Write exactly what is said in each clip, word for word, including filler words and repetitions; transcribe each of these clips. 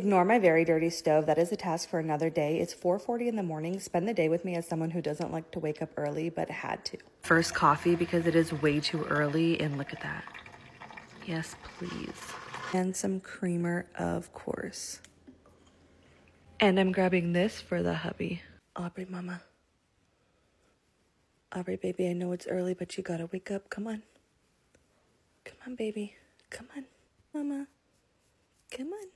Ignore my very dirty stove. That is a task for another day. It's four forty in the morning. Spend the day with me as someone who doesn't like to wake up early, but had to. First coffee because it is way too early, and look at that. Yes, please. And some creamer, of course. And I'm grabbing this for the hubby. Aubrey, mama. Aubrey, baby, I know it's early, but you gotta wake up. Come on. Come on, baby. Come on, mama. Come on.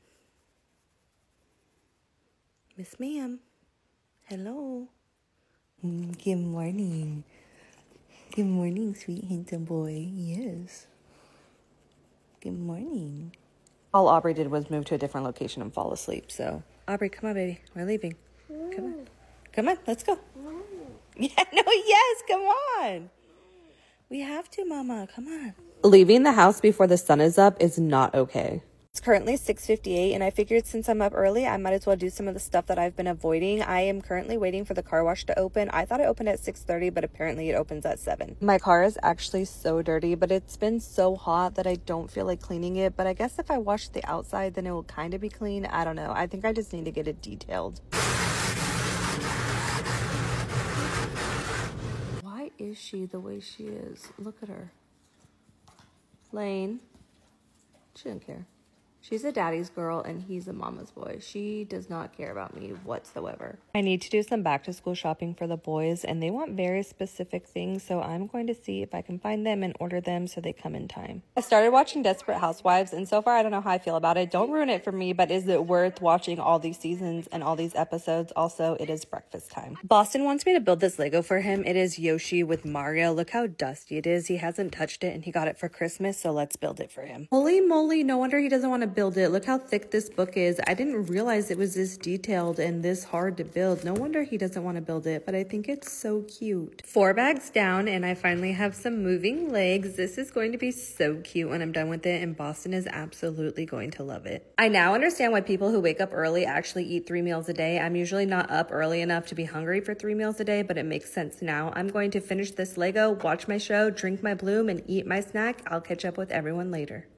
Miss Ma'am. Hello. Mm, good morning. Good morning, sweet handsome boy. Yes. Good morning. All Aubrey did was move to a different location and fall asleep, so. Aubrey, come on, baby. We're leaving. Come on. Come on, let's go. Yeah, no, yes, come on. We have to, mama. Come on. Leaving the house before the sun is up is not okay. It's currently six fifty-eight, and I figured since I'm up early, I might as well do some of the stuff that I've been avoiding. I am currently waiting for the car wash to open. I thought it opened at six thirty, but apparently it opens at seven. My car is actually so dirty, but it's been so hot that I don't feel like cleaning it. But I guess if I wash the outside, then it will kind of be clean. I don't know. I think I just need to get it detailed. Why is she the way she is? Look at her. Lane. She doesn't care. She's a daddy's girl and he's a mama's boy. She does not care about me whatsoever. I need to do some back to school shopping for the boys and they want very specific things. So I'm going to see if I can find them and order them so they come in time. I started watching Desperate Housewives and so far I don't know how I feel about it. Don't ruin it for me, but is it worth watching all these seasons and all these episodes? Also, it is breakfast time. Boston wants me to build this Lego for him. It is Yoshi with Mario. Look how dusty it is. He hasn't touched it and he got it for Christmas. So let's build it for him. Holy moly. No wonder he doesn't want to build it. Look how thick this book is. I didn't realize it was this detailed and this hard to build. No wonder he doesn't want to build it, but I think it's so cute. Four bags down and I finally have some moving legs. This is going to be so cute when I'm done with it and Boston is absolutely going to love it. I now understand why people who wake up early actually eat three meals a day. I'm usually not up early enough to be hungry for three meals a day, but it makes sense now. I'm going to finish this Lego, watch my show, drink my bloom, and eat my snack. I'll catch up with everyone later.